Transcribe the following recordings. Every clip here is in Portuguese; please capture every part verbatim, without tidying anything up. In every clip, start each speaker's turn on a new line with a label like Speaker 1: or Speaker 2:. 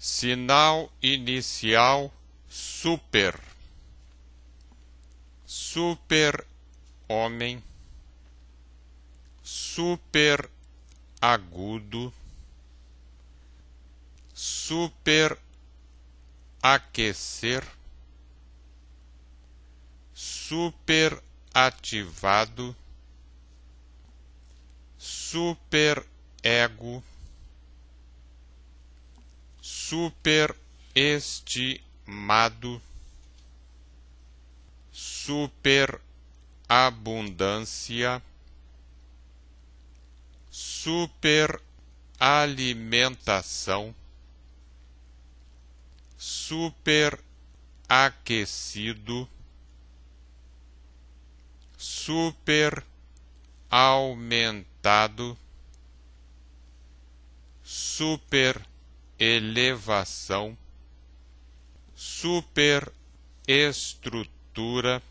Speaker 1: Sinal inicial super, super homem, super agudo, super aquecer, super ativado, super ego, super estimado, super abundância, super alimentação, super aquecido, super aumentado, super elevação, super estrutura,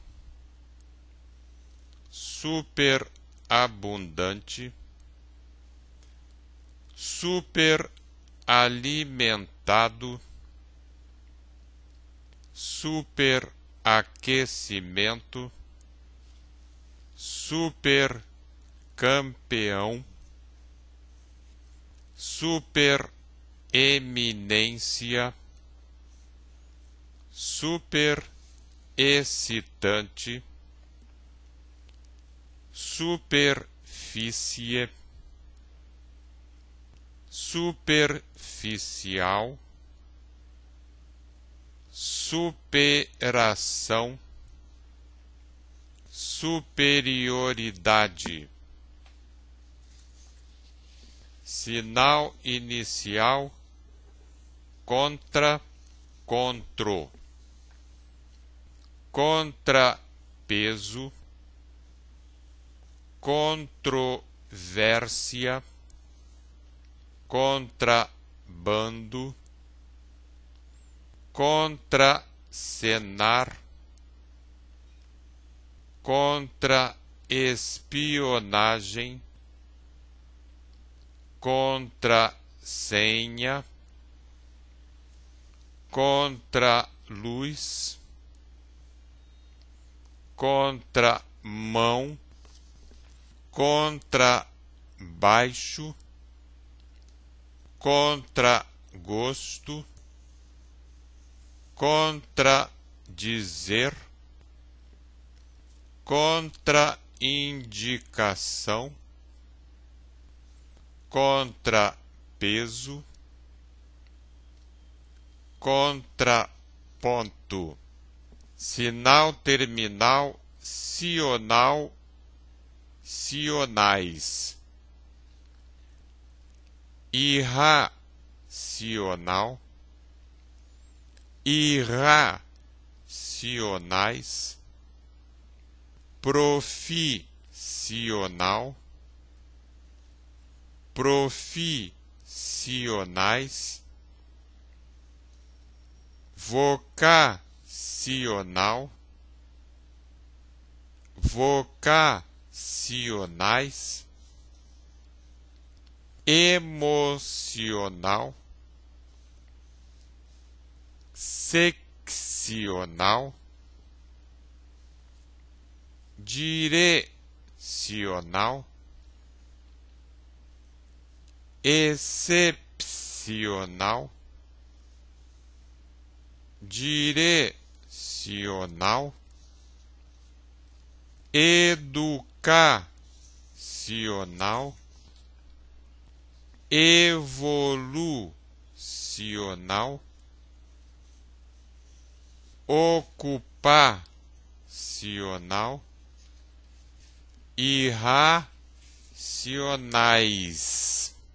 Speaker 1: super abundante, super alimentado, super aquecimento, super campeão, super eminência, super excitante, superfície, superficial, superação, superioridade. Sinal inicial contra, contro, contrapeso, controvérsia, contrabando, contracenar, contra-espionagem, contrasenha, contra-luz, contramão, contra-baixo, contra-gosto, contradizer, contraindicação, contrapeso, contraponto. Sinal terminal sional, sionais, irracional, irracionais, profissional, profissionais, vocacional, vocacionais, emocional, seccional, direcional, excepcional, direcional, educacional, evolucional, ocupacional, irracionais.